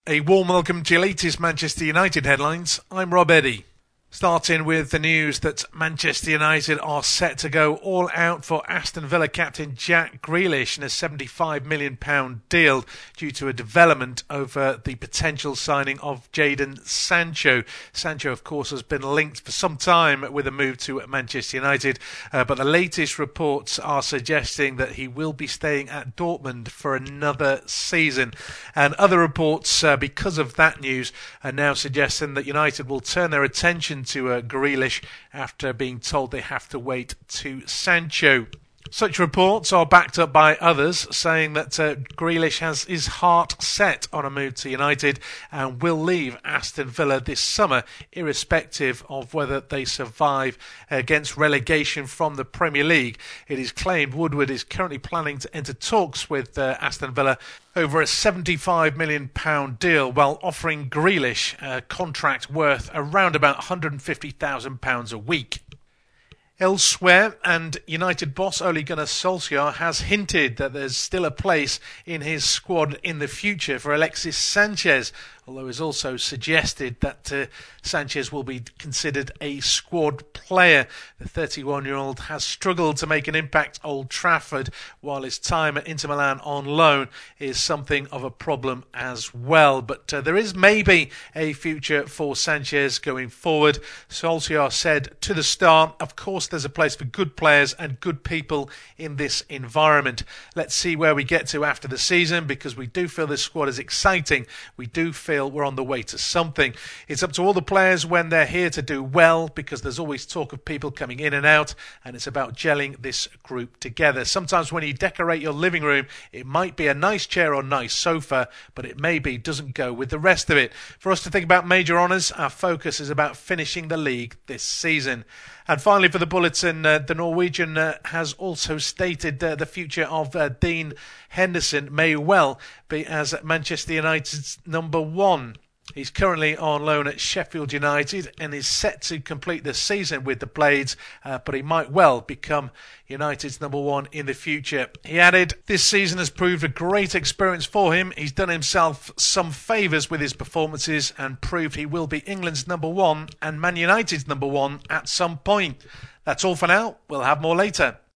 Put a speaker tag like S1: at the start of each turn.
S1: A warm welcome to your latest Manchester United headlines. I'm Rob Eddy. Starting with the news that Manchester United are set to go all out for Aston Villa captain Jack Grealish in a £75 million deal due to a development over the potential signing of Jadon Sancho. Sancho, of course, has been linked for some time with a move to Manchester United, but the latest reports are suggesting that he will be staying at Dortmund for another season. And other reports, because of that news, are now suggesting that United will turn their attention to Grealish after being told they have to wait to Sancho. Such reports are backed up by others, saying that Grealish has his heart set on a move to United and will leave Aston Villa this summer, irrespective of whether they survive against relegation from the Premier League. It is claimed Woodward is currently planning to enter talks with Aston Villa over a £75 million deal, while offering Grealish a contract worth around about £150,000 a week. Elsewhere, and United boss Ole Gunnar Solskjaer has hinted that there's still a place in his squad in the future for Alexis Sanchez, although he's also suggested that Sanchez will be considered a squad player. The 31-year-old has struggled to make an impact at Old Trafford, while his time at Inter Milan on loan is something of a problem as well. But there is maybe a future for Sanchez going forward. Solskjaer said to the Star, "Of course there's a place for good players and good people in this environment. Let's see where we get to after the season, because we do feel this squad is exciting. We do feel we're on the way to something. It's up to all the players when they're here to do well, because there's always talk of people coming in and out, and it's about gelling this group together. Sometimes when you decorate your living room, it might be a nice chair or nice sofa, but it maybe doesn't go with the rest of it. For us to think about major honours, our focus is about finishing the league this season." And finally, for the bulletin, the Norwegian has also stated the future of Dean Henderson may well be as Manchester United's number one. He's currently on loan at Sheffield United and is set to complete the season with the Blades, but he might well become United's number one in the future. He added, "This season has proved a great experience for him. He's done himself some favours with his performances and proved he will be England's number one and Man United's number one at some point." That's all for now. We'll have more later.